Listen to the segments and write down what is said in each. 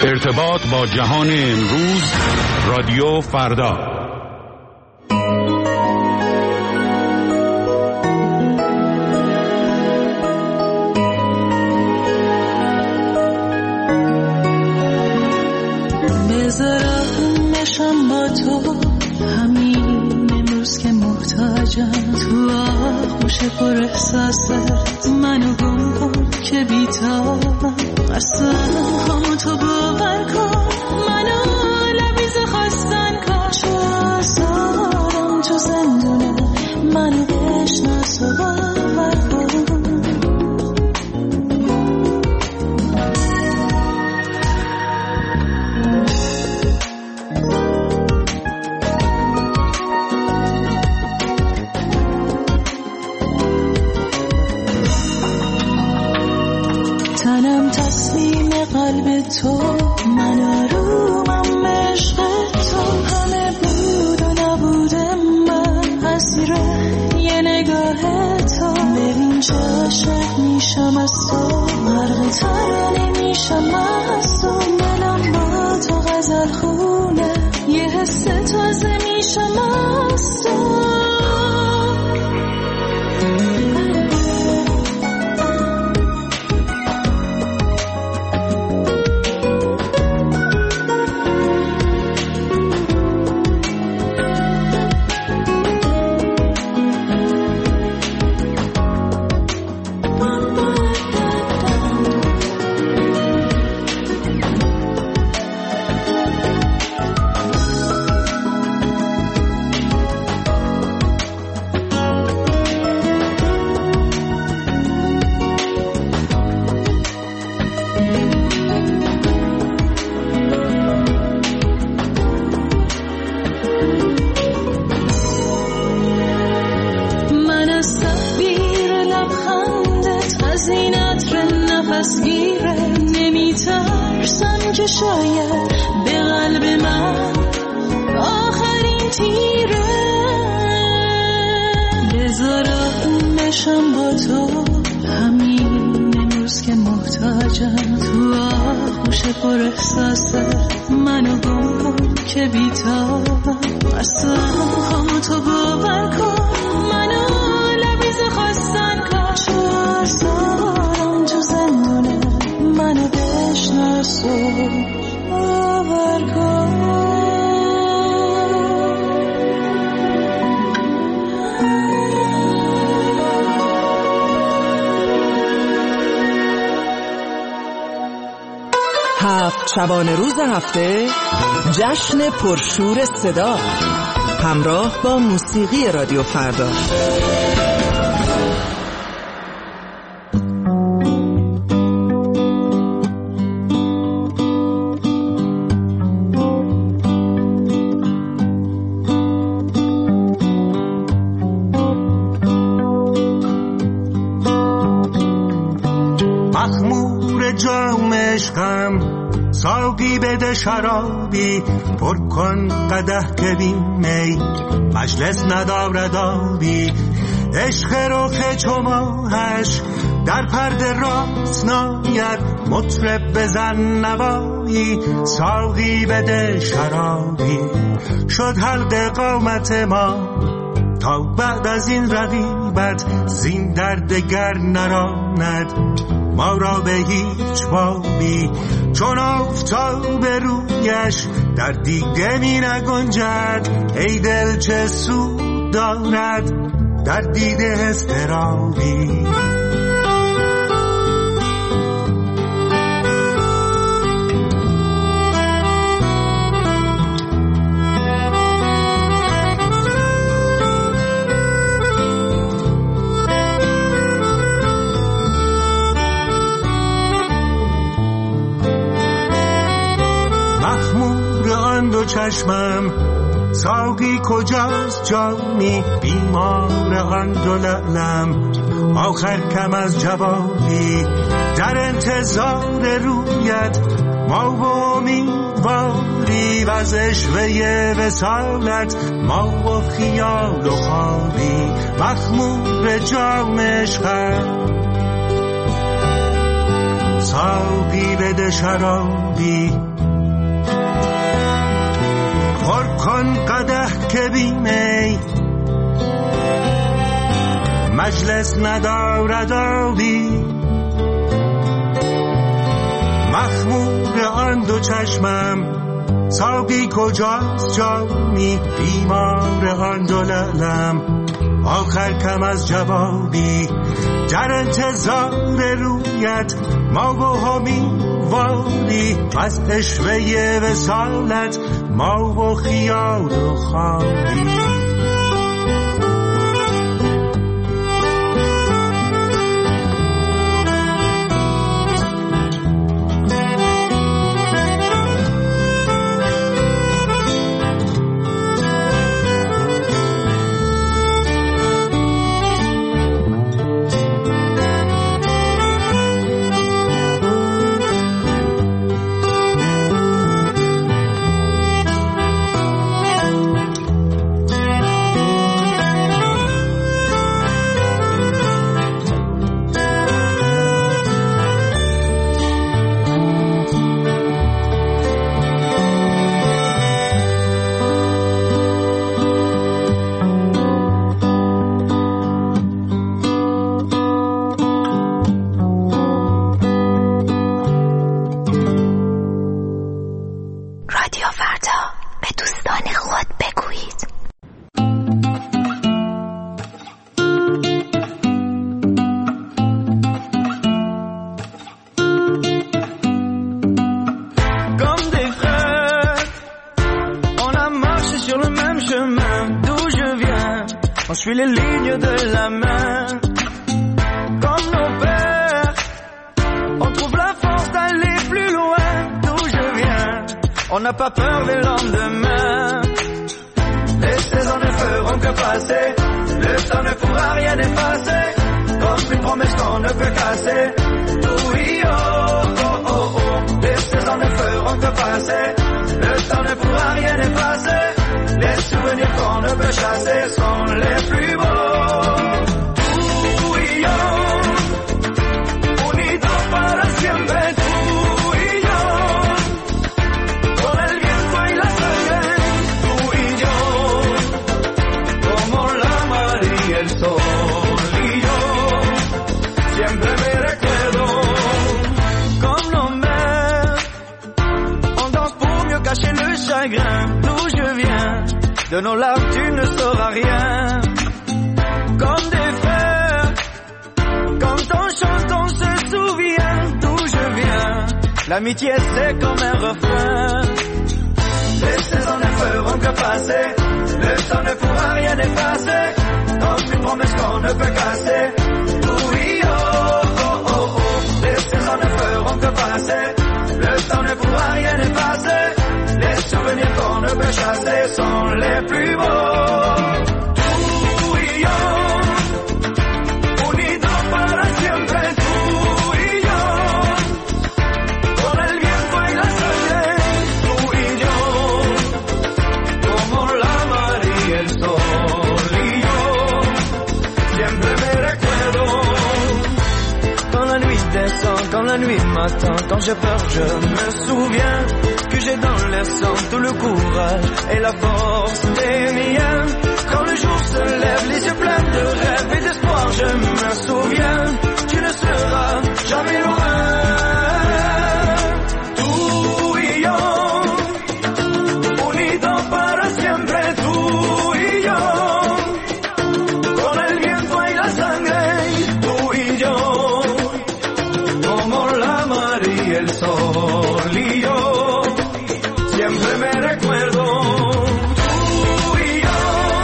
ارتباط با جهان امروز، رادیو فردا. بذارم نشم با تو همین امروز که محتاجم، تو آغوش پر احساست منو گم کن که بیتابم، قسم همو تو باور کن، منو لبیز خواستن کن، چو آزارم تو زندونه منو بشناس و باور کن. تنم تسلیم قلب تو، من آرومم عشق تو، همه بود و نبود من اسیر یه نگاه تو، ببین چه عاشق میشم از تو، غرق ترانه میشم از تو، منم با تو غزل خونه، یه حس تازه میشم از تو. شاید به قلب من آخرین تیره، بذارم نشم با تو همین امروز که محتاجم، تو آغوش پر احساست منو گم کن که بیتابم، قسم همو تو باور کن، منو لبیز خواستن کن، چو آزارم تو زندونه منو بشناس و باور کن. هفت شبانه روز هفته، جشن پرشور صدا، همراه با موسیقی رادیو فردا. ساقی بده شرابی، پر کن قدح که بین می، مجلس ندارد آبی، عشق رخ چو ماهش در پرده راست ناید، مطرب بزن نوایی، ساقی بده شرابی، شد حلق قامت ما تا بعد از این رقیبت، زین درد گر نراند ما را به هیچ بابی، چون آفتاب رویش در دیده می نگنجد، ای دل چه سود دارد در دیده اضطرابی. چشمم ساقی کجاست جامی، بیمار آن دو لعلم آخر کم از جوابی، در انتظار رویت ما و امیدواری، و از عشوه وصالت ما و خیال و خوابی، مخمور جام عشقم ساقی بده شرابی، پر کن قدح که بیمی مجلس ندارد آبی. مخمور آن دو چشمم ساقی کجاست جامی، بیمار آن دو لعلم آخر کم از جوابی. در انتظار رویت ما و امیدواری، از عشوه وصالت ما و خیال و خوابی. suis les lignes de la main. Comme nos pères, on trouve la force d'aller plus loin. D'où je viens, on n'a pas peur des lendemains. Les saisons ne feront que passer, le temps ne pourra rien effacer. Comme une promesse qu'on ne peut casser. Oui, oh, oh, oh, oh. Les saisons ne feront que passer, le temps ne pourra rien effacer. Les souvenirs qu'on ne peut chasser sont les plus beaux. Tú y yo, unidos para siempre. Tú y yo, con el viento y la sangre. Tú y yo, como la mar y el sol. Y yo, siempre me recuerdo. Comme nos mères, on danse pour mieux cacher le chagrin. D'où je viens, de nos larmes tu ne sauras rien. Comme des frères, quand on chante on se souvient. D'où je viens, l'amitié c'est comme un refrain. Les saisons ne feront que passer, le temps ne pourra rien effacer. Comme une promesse qu'on ne peut casser. Oui, oh, oh, oh, oh. Les saisons ne feront que passer, le temps ne pourra rien effacer. Les souvenirs qu'on ne peut chasser sont les plus beaux. Tú y yo, unidos para siempre. Tú y yo, con el viento y la sangre. Tú y yo, como la mar y el sol. Y yo, siempre me recuerdo. Quand la nuit descend, quand la nuit m'attend, quand j'ai peur je me souviens que j'ai dans le sang tout le courage et la force des miens. Quand le jour se lève, les yeux pleins de rêves et d'espoir, je me souviens, tu ne seras jamais loin. Tú y yo, unidos para siempre. Tú y yo, con el viento y la sangre. Tú y yo, como la mar y el sol. Y yo, siempre me recuerdo. Tú y yo,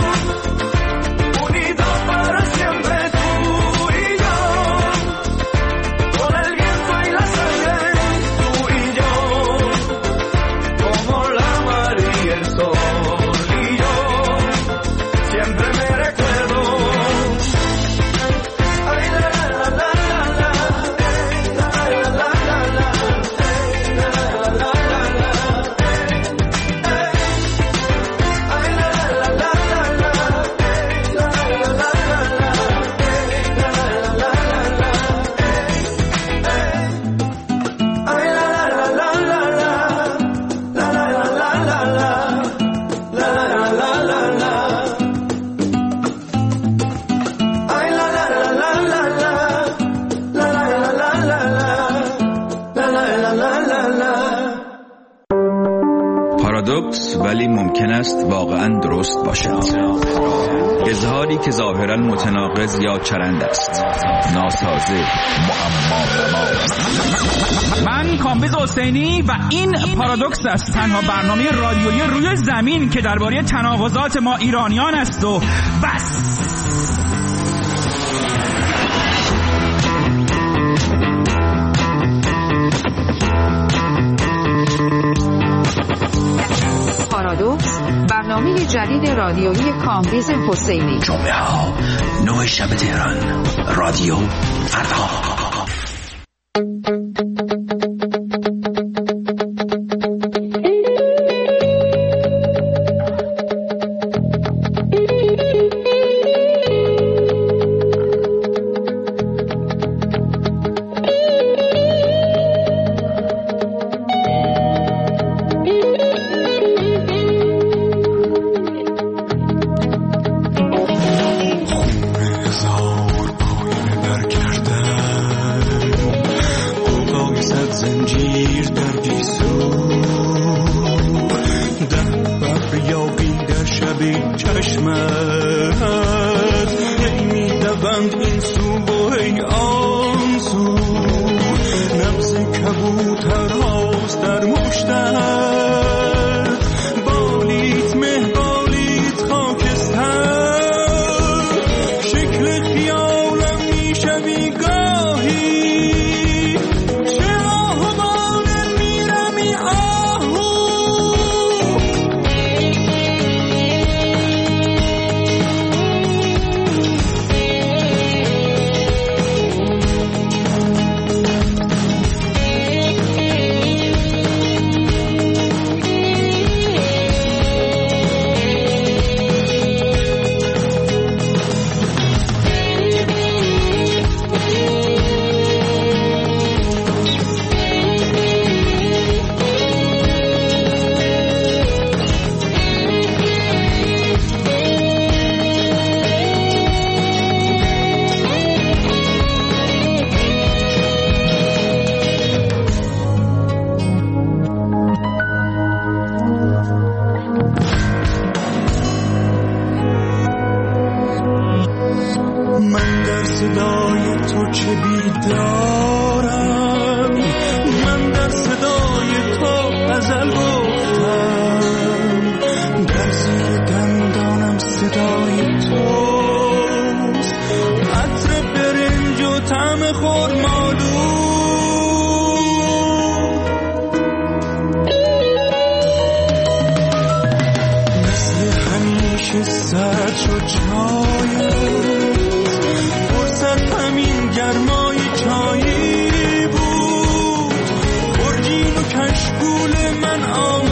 unidos para siempre. Tú y yo, con el viento y la sangre. Tú y yo, como la mar y el sol. Y yo, siempre me recuerdo. Ay, la, la, la, la, la, la, la, la, la, la, la, la, la, la. پارادوکس ولی ممکن است واقعاً درست باشد. اظهاری که ظاهراً متناقض یا چرند است، ناسازه، معما. من کامبیز حسینی و این پارادوکس است، تنها برنامه رادیویی روی زمین که درباره تناقضات ما ایرانیان است و بس. پارادوکس، برنامه جدید رادیویی کامبیز حسینی. جمعه ها 9 شب تهران، رادیو فردا. من